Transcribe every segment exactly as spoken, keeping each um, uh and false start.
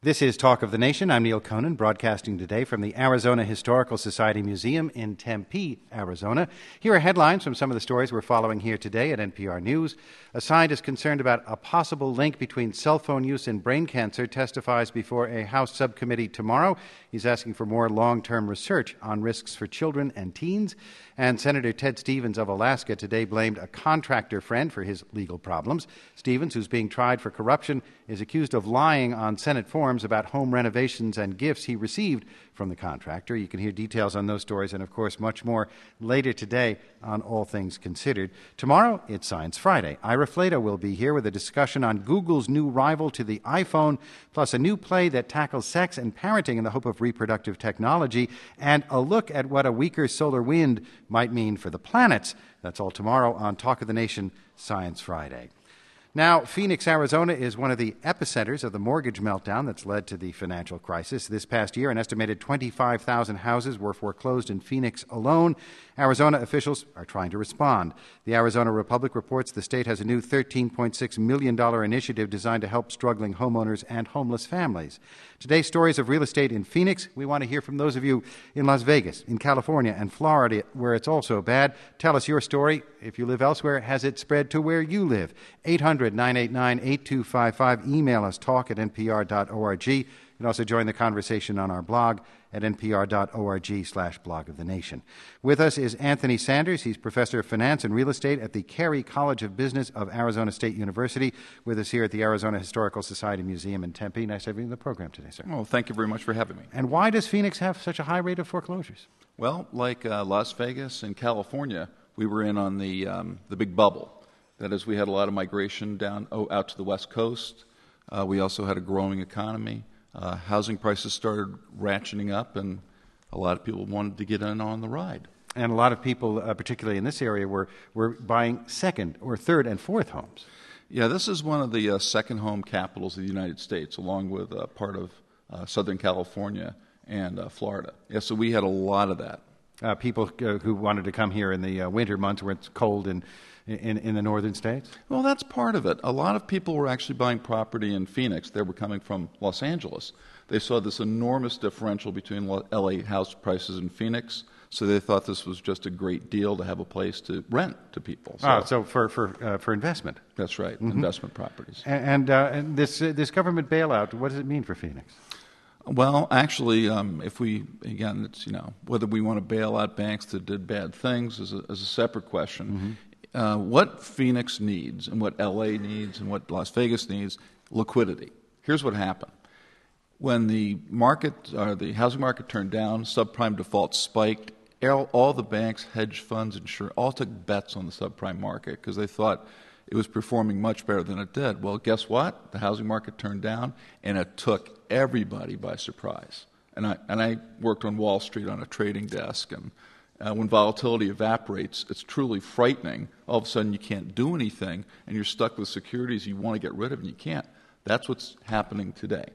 This is Talk of the Nation. I'm Neil Conan, broadcasting today from the Arizona Historical Society Museum in Tempe, Arizona. Here are headlines from some of the stories we're following here today at N P R News. A scientist concerned about a possible link between cell phone use and brain cancer testifies before a House subcommittee tomorrow. He's asking for more long-term research on risks for children and teens. And Senator Ted Stevens of Alaska today blamed a contractor friend for his legal problems. Stevens, who's being tried for corruption, is accused of lying on Senate forms about home renovations and gifts he received from the contractor. You can hear details on those stories and, of course, much more later today on All Things Considered. Tomorrow, it's Science Friday. Ira Flatow will be here with a discussion on Google's new rival to the iPhone, plus a new play that tackles sex and parenting in the hope of reproductive technology, and a look at what a weaker solar wind might mean for the planets. That's all tomorrow on Talk of the Nation Science Friday. Now, Phoenix, Arizona is one of the epicenters of the mortgage meltdown that's led to the financial crisis. This past year, an estimated twenty-five thousand houses were foreclosed in Phoenix alone. Arizona officials are trying to respond. The Arizona Republic reports the state has a new thirteen point six million dollars initiative designed to help struggling homeowners and homeless families. Today's stories of real estate in Phoenix. We want to hear from those of you in Las Vegas, in California, and Florida, where it's also bad. Tell us your story. If you live elsewhere, has it spread to where you live? eight hundred, nine eight nine, eight two five five. Email us, talk at n p r dot org. You can also join the conversation on our blog at n p r dot org slash blog of the nation. With us is Anthony Sanders. He's professor of finance and real estate at the Carey College of Business of Arizona State University. With us here at the Arizona Historical Society Museum in Tempe. Nice to have you in the program today, sir. Well, thank you very much for having me. And why does Phoenix have such a high rate of foreclosures? Well, like uh, Las Vegas and California, we were in on the um, the big bubble. That is, we had a lot of migration down oh, out to the West Coast. Uh, we also had a growing economy. Uh, housing prices started ratcheting up, and a lot of people wanted to get in on the ride. And a lot of people, uh, particularly in this area, were, were buying second or third and fourth homes. Yeah, this is one of the uh, second home capitals of the United States, along with uh, part of uh, Southern California and uh, Florida. Yeah, so we had a lot of that. Uh, people uh, who wanted to come here in the uh, winter months where it's cold in, in, in the northern states? Well, that's part of it. A lot of people were actually buying property in Phoenix. They were coming from Los Angeles. They saw this enormous differential between L A house prices and Phoenix, so they thought this was just a great deal to have a place to rent to people. So, oh, so for for uh, for investment. That's right, mm-hmm. Investment properties. And, and, uh, and this uh, this government bailout, what does it mean for Phoenix? Well, actually, um, if we, again, it's, you know, whether we want to bail out banks that did bad things is a, is a separate question. Mm-hmm. Uh, what Phoenix needs and what L A needs and what Las Vegas needs, liquidity. Here's what happened. When the market, uh, the housing market turned down, subprime defaults spiked, all, all the banks, hedge funds, insurance, all took bets on the subprime market because they thought it was performing much better than it did. Well, guess what? The housing market turned down, and it took everybody by surprise. And I and I worked on Wall Street on a trading desk, and uh, when volatility evaporates, it's truly frightening. All of a sudden, you can't do anything, and you're stuck with securities you want to get rid of, and you can't. That's what's happening today.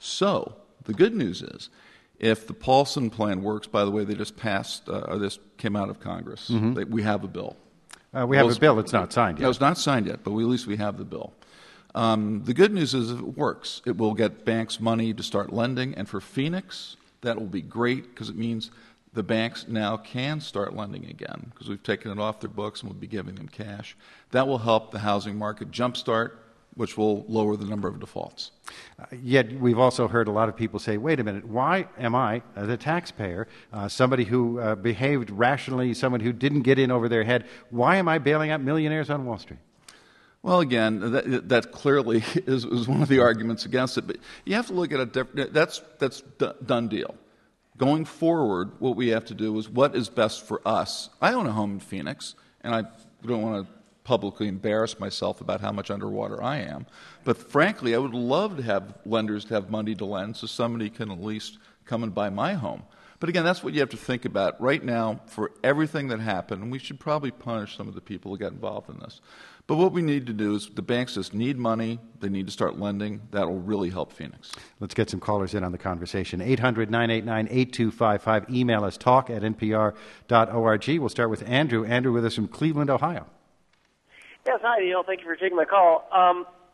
So the good news is, if the Paulson plan works, by the way, they just passed, uh, or this came out of Congress. Mm-hmm. They, we have a bill. Uh, we have well, a bill. It's not signed yet. No, it's not signed yet, but we, at least we have the bill. Um, the good news is if it works, it will get banks money to start lending. And for Phoenix, that will be great because it means the banks now can start lending again because we've taken it off their books and we'll be giving them cash. That will help the housing market jumpstart, which will lower the number of defaults. Uh, yet we've also heard a lot of people say, wait a minute, why am I, uh, the taxpayer, uh, somebody who uh, behaved rationally, someone who didn't get in over their head, why am I bailing out millionaires on Wall Street? Well, again, that, that clearly is, is one of the arguments against it. But you have to look at a different, that's, that's d- done deal. Going forward, what we have to do is what is best for us. I own a home in Phoenix, and I don't want to publicly embarrass myself about how much underwater I am. But frankly, I would love to have lenders to have money to lend so somebody can at least come and buy my home. But again, that's what you have to think about. Right now, for everything that happened, and we should probably punish some of the people who got involved in this. But what we need to do is the banks just need money. They need to start lending. That will really help Phoenix. Let's get some callers in on the conversation. eight hundred, nine eight nine, eight two five five. Email us, talk at n p r dot org. We'll start with Andrew. Andrew with us from Cleveland, Ohio. Yes, hi, Neil. Thank you for taking my call. Um,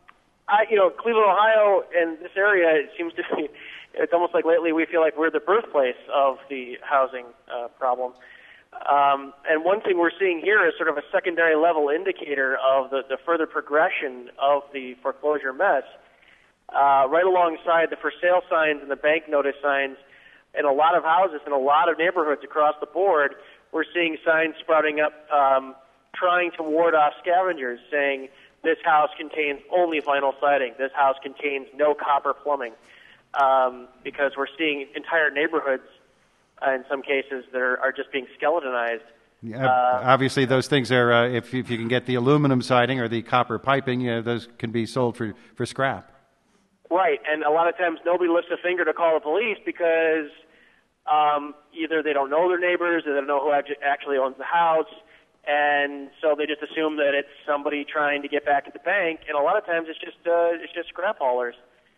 I, you know, Cleveland, Ohio, and this area, it seems to be, it's almost like lately we feel like we're the birthplace of the housing uh, problem. Um, and one thing we're seeing here is sort of a secondary level indicator of the, the further progression of the foreclosure mess. Uh, right alongside the for sale signs and the bank notice signs in a lot of houses in a lot of neighborhoods across the board, we're seeing signs sprouting up um, trying to ward off scavengers, saying this house contains only vinyl siding, this house contains no copper plumbing, um, because we're seeing entire neighborhoods uh, in some cases that are, are just being skeletonized. Yeah, uh, obviously, those things are, uh, if, if you can get the aluminum siding or the copper piping, you know, those can be sold for, for scrap. Right, and a lot of times nobody lifts a finger to call the police because um, either they don't know their neighbors or they don't know who actually owns the house, and so they just assume that it's somebody trying to get back at the bank, and a lot of times it's just uh, it's just scrap haulers.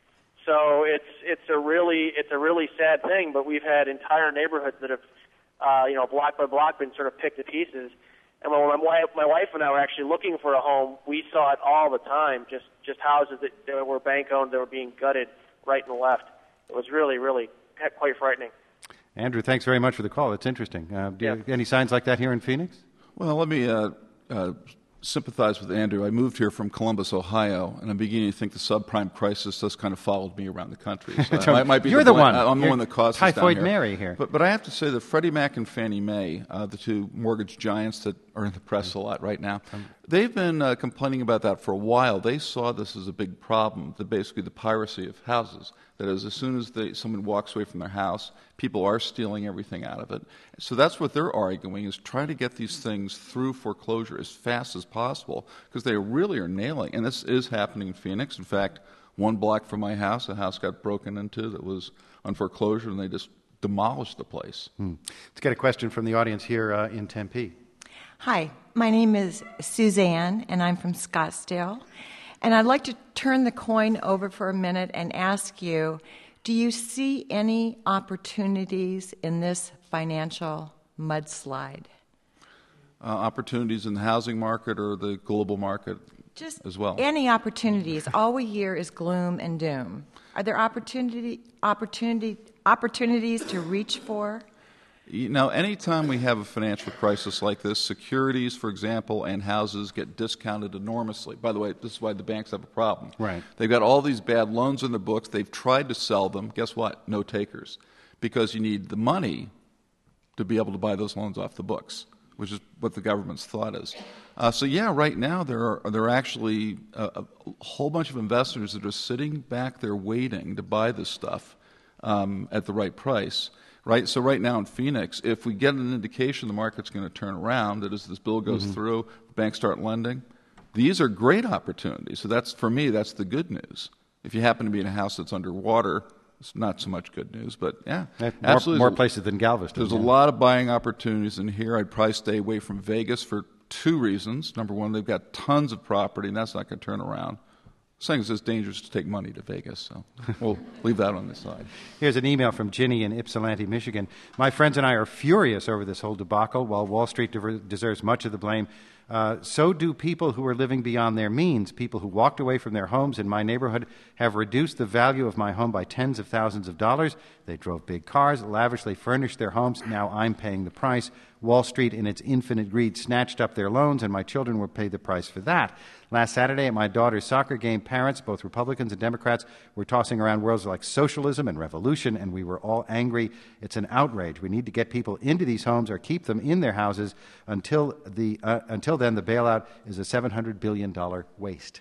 So it's it's a really it's a really sad thing, but we've had entire neighborhoods that have uh, you know block by block been sort of picked to pieces. And when my wife, my wife and I were actually looking for a home, we saw it all the time, just just houses that, that were bank-owned that were being gutted right and left. It was really, really quite frightening. Andrew, thanks very much for the call. It's interesting. Uh, do yeah. you, any signs like that here in Phoenix? Well, let me uh, uh, sympathize with Andrew. I moved here from Columbus, Ohio, and I'm beginning to think the subprime crisis just kind of followed me around the country. So so I might be you're the, the one. I'm the you're one that caused Typhoid this down here. Mary here. But, but I have to say that Freddie Mac and Fannie Mae, uh, the two mortgage giants that are in the press a lot right now, they've been uh, complaining about that for a while. They saw this as a big problem, the, basically the piracy of houses. That is, as soon as they, someone walks away from their house, people are stealing everything out of it. So that's what they're arguing, is try to get these things through foreclosure as fast as possible, because they really are nailing. And this is happening in Phoenix. In fact, one block from my house, a house got broken into that was on foreclosure, and they just demolished the place. Hmm. Let's get a question from the audience here uh, in Tempe. Hi, my name is Suzanne, and I'm from Scottsdale. And I'd like to turn the coin over for a minute and ask you, do you see any opportunities in this financial mudslide? Uh, opportunities in the housing market or the global market Just as well? Any opportunities. All we hear is gloom and doom. Are there opportunity, opportunity, opportunities to reach for? You know, anytime we have a financial crisis like this, securities, for example, and houses get discounted enormously. By the way, this is why the banks have a problem. Right. They've got all these bad loans in their books. They've tried to sell them. Guess what? No takers. Because you need the money to be able to buy those loans off the books, which is what the government's thought is. Uh, so, yeah, right now there are, there are actually a, a whole bunch of investors that are sitting back there waiting to buy this stuff um, at the right price. Right, so right now in Phoenix, if we get an indication the market's going to turn around, that as this bill goes mm-hmm. through, banks start lending, these are great opportunities. So that's, for me, that's the good news. If you happen to be in a house that's underwater, it's not so much good news, but yeah, more, absolutely. More places than Galveston. There's yeah. a lot of buying opportunities in here. I'd probably stay away from Vegas for two reasons. Number one, they've got tons of property, and that's not going to turn around. Saying it's just dangerous to take money to Vegas, so we'll leave that on the side. Here's an email from Ginny in Ypsilanti, Michigan. My friends and I are furious over this whole debacle. While Wall Street de- deserves much of the blame, uh, so do people who are living beyond their means. People who walked away from their homes in my neighborhood have reduced the value of my home by tens of thousands of dollars. They drove big cars, lavishly furnished their homes. Now I'm paying the price. Wall Street, in its infinite greed, snatched up their loans, and my children will pay the price for that. Last Saturday at my daughter's soccer game, parents, both Republicans and Democrats, were tossing around words like socialism and revolution, and we were all angry. It's an outrage. We need to get people into these homes or keep them in their houses. Until the uh, until then, the bailout is a seven hundred billion dollars waste.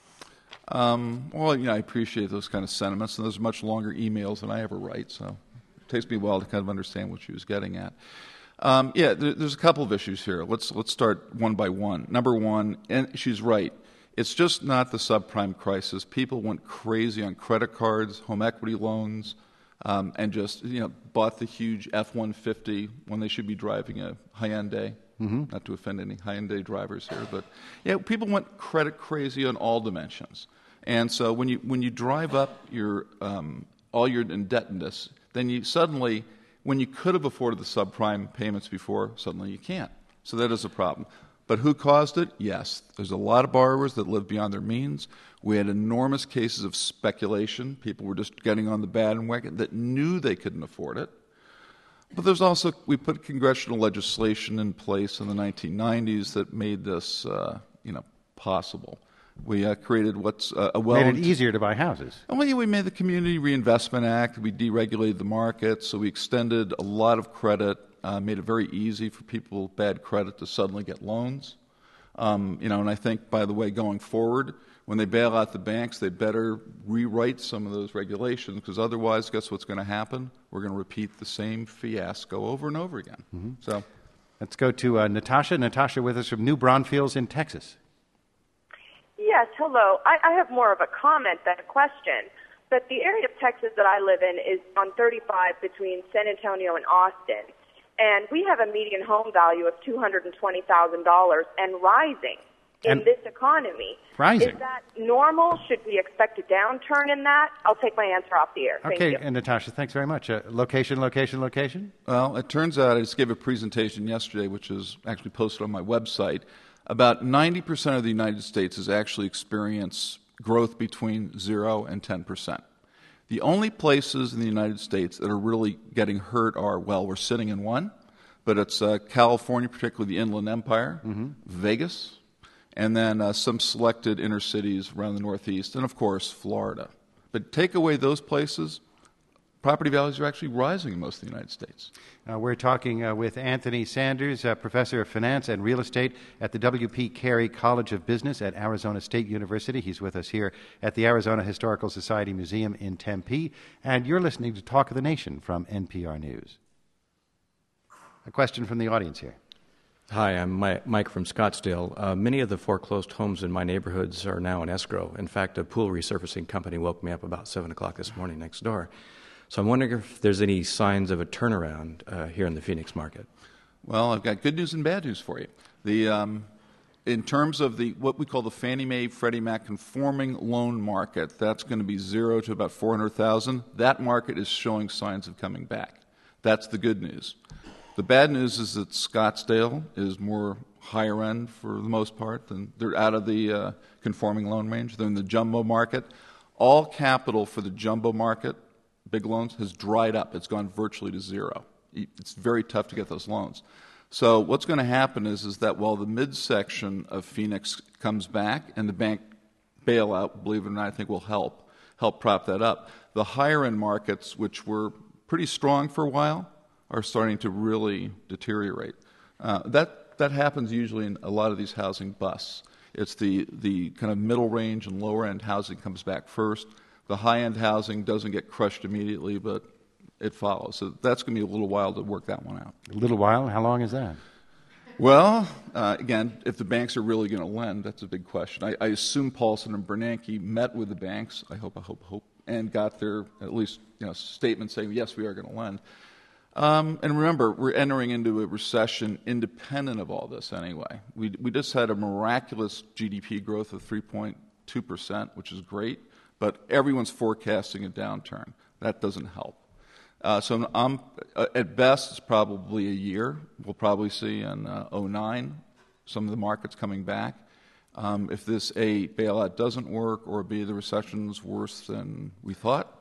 Um, well, you know, I appreciate those kind of sentiments, and those are much longer emails than I ever write, so it takes me a while to kind of understand what she was getting at. Um, yeah, there, there's a couple of issues here. Let's let's start one by one. Number one, and she's right. It's just not the subprime crisis. People went crazy on credit cards, home equity loans, um, and just you know bought the huge F one fifty when they should be driving a Hyundai. Mm-hmm. Not to offend any Hyundai drivers here, but yeah, people went credit crazy on all dimensions. And so when you when you drive up your um, all your indebtedness, then you suddenly, when you could have afforded the subprime payments before, suddenly you can't. So that is a problem. But who caused it? Yes. There's a lot of borrowers that live beyond their means. We had enormous cases of speculation. People were just getting on the bandwagon that knew they couldn't afford it. But there's also, we put congressional legislation in place in the nineteen nineties that made this, uh, you know, possible. We uh, created what's uh, a well... Made it easier to buy houses. Well, yeah, we made the Community Reinvestment Act. We deregulated the market, so we extended a lot of credit, uh, made it very easy for people with bad credit to suddenly get loans. Um, you know, and I think, by the way, going forward, when they bail out the banks, they better rewrite some of those regulations, because otherwise, guess what's going to happen? We're going to repeat the same fiasco over and over again. Mm-hmm. So, let's go to uh, Natasha. Natasha with us from New Braunfels in Texas. Yes, hello. I, I have more of a comment than a question. But the area of Texas that I live in is on thirty-five between San Antonio and Austin. And we have a median home value of two hundred twenty thousand dollars and rising in and this economy. Rising. Is that normal? Should we expect a downturn in that? I'll take my answer off the air. Thank okay, you. and Natasha, thanks very much. Uh, location, location, location? Well, it turns out I just gave a presentation yesterday, which is actually posted on my website. About ninety percent of the United States has actually experienced growth between zero and ten percent. The only places in the United States that are really getting hurt are, well, we're sitting in one, but it's uh, California, particularly the Inland Empire, mm-hmm. Vegas, and then uh, some selected inner cities around the Northeast, and of course, Florida. But take away those places, property values are actually rising in most of the United States. Uh, we're talking uh, with Anthony Sanders, uh, professor of finance and real estate at the W P Carey College of Business at Arizona State University. He's with us here at the Arizona Historical Society Museum in Tempe. And you're listening to Talk of the Nation from N P R News. A question from the audience here. Hi, I'm Mike from Scottsdale. Uh, many of the foreclosed homes in my neighborhoods are now in escrow. In fact, a pool resurfacing company woke me up about seven o'clock this morning next door. So I'm wondering if there's any signs of a turnaround uh, here in the Phoenix market. Well, I've got good news and bad news for you. The, um, in terms of the what we call the Fannie Mae, Freddie Mac conforming loan market, that's going to be zero to about four hundred thousand. That market is showing signs of coming back. That's the good news. The bad news is that Scottsdale is more higher end for the most part. Than they're out of the uh, conforming loan range. They're in the jumbo market. All capital for the jumbo market, big loans, has dried up. It's gone virtually to zero. It's very tough to get those loans. So what's going to happen is, is that while the midsection of Phoenix comes back and the bank bailout, believe it or not, I think will help, help prop that up, the higher-end markets, which were pretty strong for a while, are starting to really deteriorate. Uh, that, that happens usually in a lot of these housing busts. It's the, the kind of middle range and lower-end housing comes back first. The high-end housing doesn't get crushed immediately, but it follows. So that's going to be a little while to work that one out. A little while? How long is that? Well, uh, again, if the banks are really going to lend, that's a big question. I, I assume Paulson and Bernanke met with the banks, I hope, I hope, hope, and got their, at least, you know, statement saying, yes, we are going to lend. Um, and remember, we're entering into a recession independent of all this anyway. We, we just had a miraculous G D P growth of three point two percent, which is great. But everyone's forecasting a downturn. That doesn't help. Uh, so I'm, uh, at best, it's probably a year. We'll probably see in uh, oh nine some of the markets coming back. Um, if this A, bailout doesn't work, or B, the recession's worse than we thought,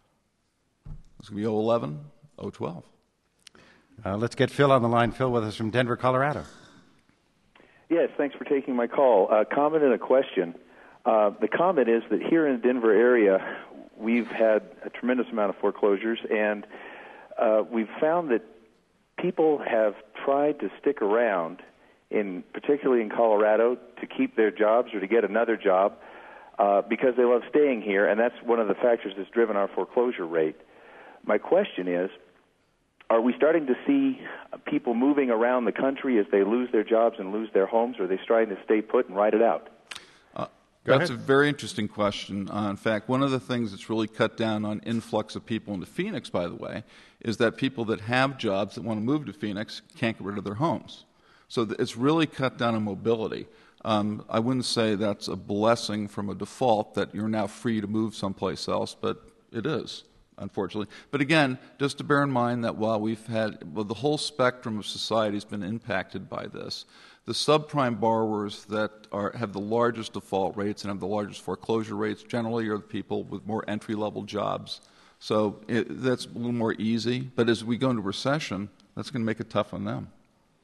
it's going to be oh eleven, oh twelve. Uh, let's get Phil on the line. Phil with us from Denver, Colorado. Yes, thanks for taking my call. A comment and a question. Uh, the comment is that here in the Denver area, we've had a tremendous amount of foreclosures, and uh, we've found that people have tried to stick around, in particularly in Colorado, to keep their jobs or to get another job uh, because they love staying here, and that's one of the factors that's driven our foreclosure rate. My question is, are we starting to see people moving around the country as they lose their jobs and lose their homes, or are they starting to stay put and ride it out? Go That's ahead. A very interesting question. Uh, in fact, one of the things that's really cut down on influx of people into Phoenix, by the way, is that people that have jobs that want to move to Phoenix can't get rid of their homes. So th- it's really cut down on mobility. Um, I wouldn't say that's a blessing from a default that you're now free to move someplace else, but it is. unfortunately. But again, just to bear in mind that while we've had, well, the whole spectrum of society has been impacted by this, the subprime borrowers that are, have the largest default rates and have the largest foreclosure rates generally are the people with more entry-level jobs. So it, that's a little more easy. But as we go into recession, that's going to make it tough on them.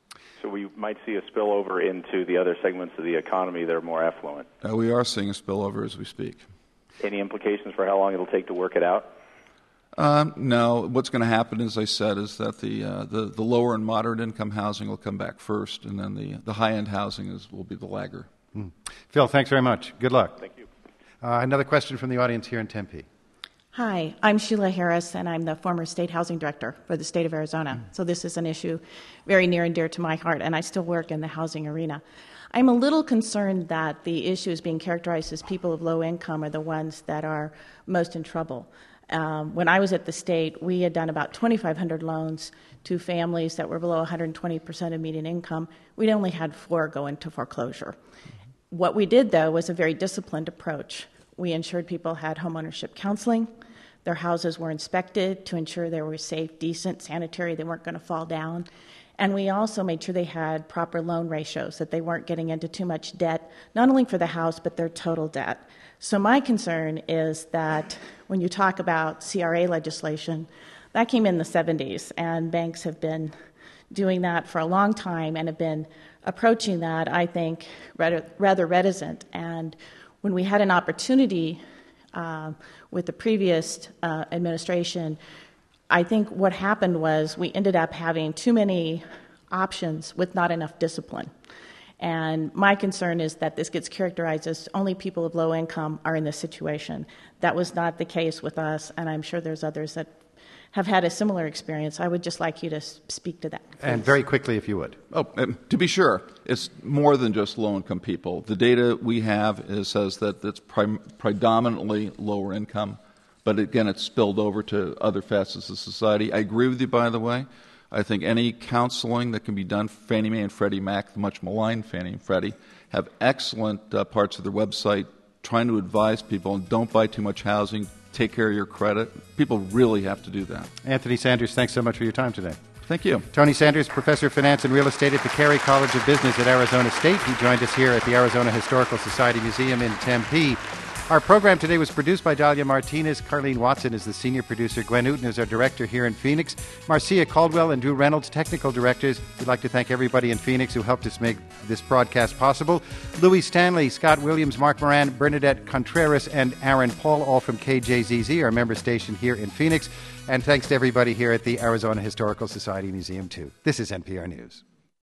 So we might see a spillover into the other segments of the economy that are more affluent. Uh, we are seeing a spillover as we speak. Any implications for how long it'll take to work it out? Um, no. What's going to happen, as I said, is that the, uh, the the lower and moderate income housing will come back first, and then the the high end housing is will be the lagger. Mm. Phil, thanks very much. Good luck. Thank you. Uh, another question from the audience here in Tempe. Hi, I'm Sheila Harris, and I'm the former state housing director for the state of Arizona. So this is an issue very near and dear to my heart, and I still work in the housing arena. I'm a little concerned that the issues being characterized as people of low income are the ones that are most in trouble. Um, when I was at the state, we had done about twenty-five hundred loans to families that were below one hundred twenty percent of median income. We'd only had four go into foreclosure. What we did, though, was a very disciplined approach. We ensured people had homeownership counseling. Their houses were inspected to ensure they were safe, decent, sanitary, they weren't going to fall down. And we also made sure they had proper loan ratios, that they weren't getting into too much debt, not only for the house, but their total debt. So my concern is that when you talk about C R A legislation, that came in the seventies, and banks have been doing that for a long time and have been approaching that, I think, rather, rather reticent. And when we had an opportunity uh, with the previous uh, administration, I think what happened was we ended up having too many options with not enough discipline. And my concern is that this gets characterized as only people of low income are in this situation. That was not the case with us, and I'm sure there's others that have had a similar experience. I would just like you to speak to that, please. And very quickly, if you would. Oh, um, to be sure, it's more than just low-income people. The data we have is, says that it's prim- predominantly lower income, but again, it's spilled over to other facets of society. I agree with you, by the way. I think any counseling that can be done, Fannie Mae and Freddie Mac, the much maligned Fannie and Freddie, have excellent uh, parts of their website trying to advise people, don't buy too much housing, take care of your credit. People really have to do that. Anthony Sanders, thanks so much for your time today. Thank you. Tony Sanders, Professor of Finance and Real Estate at the Carey College of Business at Arizona State. He joined us here at the Arizona Historical Society Museum in Tempe. Our program today was produced by Dahlia Martinez. Carlene Watson is the senior producer. Gwen Newton is our director here in Phoenix. Marcia Caldwell and Drew Reynolds, technical directors. We'd like to thank everybody in Phoenix who helped us make this broadcast possible. Louis Stanley, Scott Williams, Mark Moran, Bernadette Contreras, and Aaron Paul, all from K J Z Z, our member station here in Phoenix. And thanks to everybody here at the Arizona Historical Society Museum, too. This is N P R News.